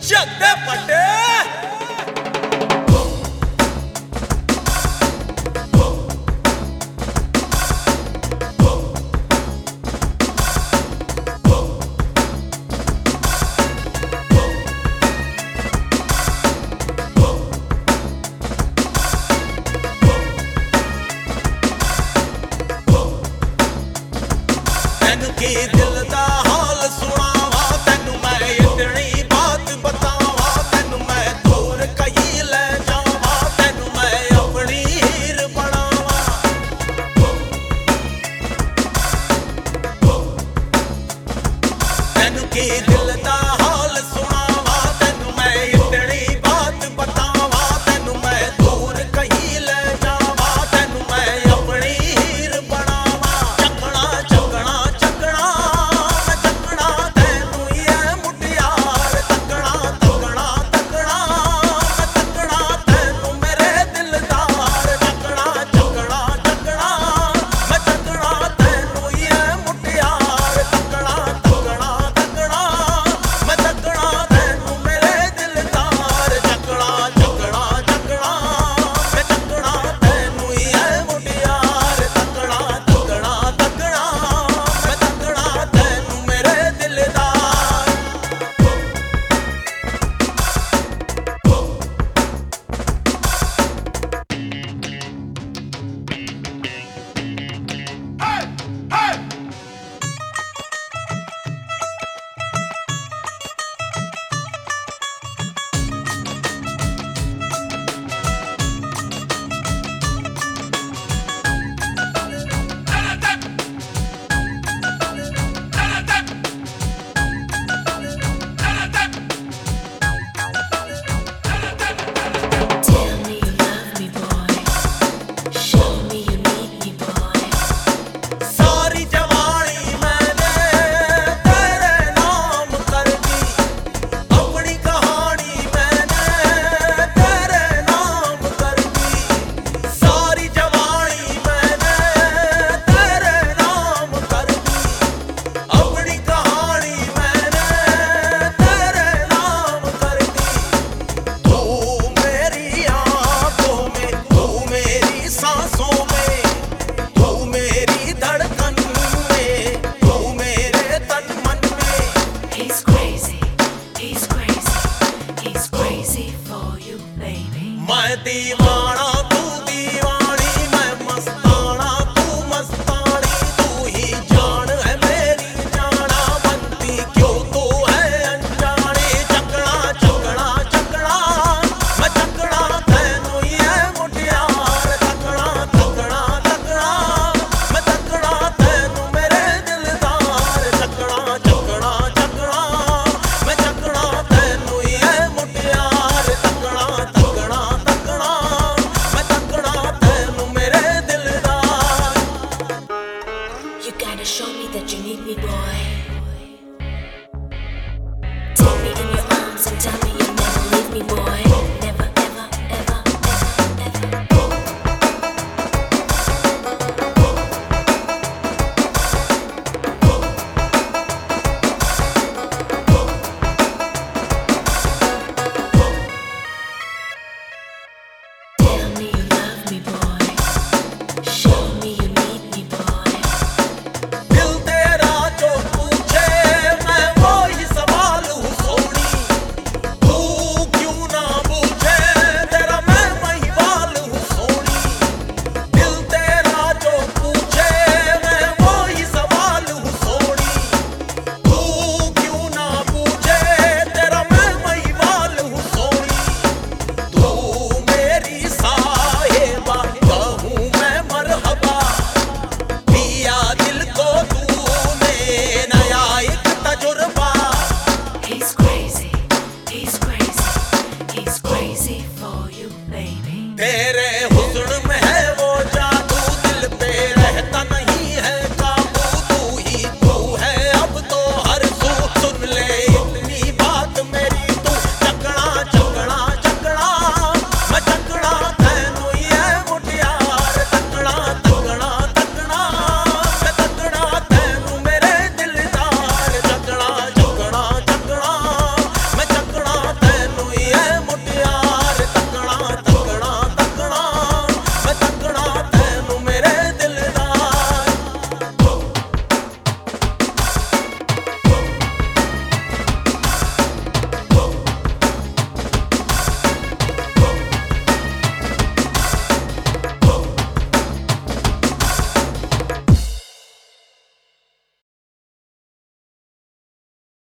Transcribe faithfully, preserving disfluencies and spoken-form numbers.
जगदे पटे तेनू की दिल दा हाल सुनावा, तेनू मैं इतनी बात बतावा, तेनू मैं दूर कहीं ले जावा, तेनू मैं अपनी हीर बनावा। तेनू की दिल दा हाल सुनावा, तेनू मैं इतनी बात बतावा, तेनू मैं दूर कहीं ले जावा, तेनू मैं अपनी हीर बनावा। चकना चकना चकना मैं चकना तेनू ये मुटियार, तकना तकना तकना मैं तकना तेनू मेरे दिलदार। चकना चकना चकना मैं चकना तेनू ये मुटियार, तकना तकना तकना मैं तकना तेनू मेरे दिलदार। चकना चकना चकना मैं चकना तेनू ये मुटियार, तकना तकना तकना मैं तकना तेनू मेरे दिलदार। Tell me you love me, boy. Show me you need me, boy. सारी जवानी मैंने तेरे नाम कर दी, अपनी कहानी मैंने तेरे नाम कर दी। सारी जवानी मैंने तेरे नाम कर दी, अपनी कहानी मैंने तेरे नाम कर दी। तू मेरी आंखों में, तू मेरी सांसों में, तू मेरी धड़कन में, तू मेरे तन मन में। He's crazy, he's crazy, he's crazy for you, baby. मैं दीवाना तू दीवानी, मैं मस्ताना तू मस्तानी, तू ही जान है मेरी जाना, बनती क्यों तू है अनजानी। चकना चकना चकना मैं चकना तेनू ये मुटियार, तकना तकना तकना मैं तकना तेनू मेरे दिलदार। चकना चकना चकना मैं चकना तेनू ये मुटियार, तकना तकना तकना मैं तकना तेनू मेरे दिलदार। You gotta show me that you need me, boy. Take me in your arms and tell me you'll never leave me, boy.